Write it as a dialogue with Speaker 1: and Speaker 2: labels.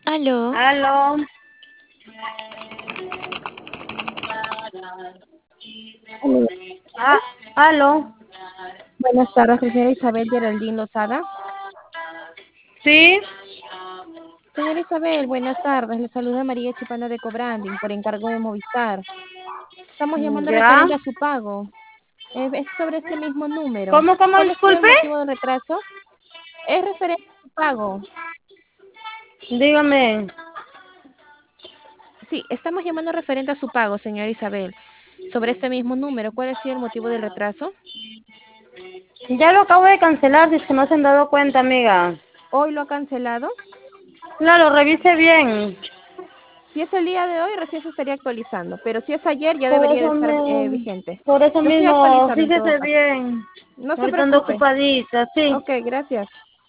Speaker 1: Aló,
Speaker 2: Aló.
Speaker 3: Aló.
Speaker 2: Ah, aló.
Speaker 3: Buenas tardes, la señora Isabel Geraldine Lozada.
Speaker 2: Sí.
Speaker 3: Señora Isabel, buenas tardes. Le saluda María Chipana de Cobranding por encargo de Movistar. Estamos llamando
Speaker 2: Ya.
Speaker 3: referente a su pago. Es sobre este mismo número.
Speaker 2: ¿Cómo,
Speaker 3: ¿Cuál ha sido el
Speaker 2: disculpe?
Speaker 3: motivo del retraso? Es referente a su pago.
Speaker 2: Dígame.
Speaker 3: Sí, estamos llamando referente a su pago, señora Isabel. Sobre este mismo número, ¿cuál ha sido el motivo del retraso?
Speaker 2: Ya lo acabo de cancelar, si es que no se han dado cuenta, amiga.
Speaker 3: ¿Hoy lo ha cancelado?
Speaker 2: Claro, revise bien.
Speaker 3: Si es el día de hoy, recién se estaría actualizando, pero si es ayer, ya
Speaker 2: Por
Speaker 3: debería de
Speaker 2: eso,
Speaker 3: estar vigente.
Speaker 2: por eso
Speaker 3: Lo estoy
Speaker 2: mismo,
Speaker 3: actualizando en todo
Speaker 2: fíjese
Speaker 3: caso.
Speaker 2: bien.
Speaker 3: No se
Speaker 2: Ahorita ando
Speaker 3: preocupe.
Speaker 2: ocupadita, sí.
Speaker 3: Ok, gracias.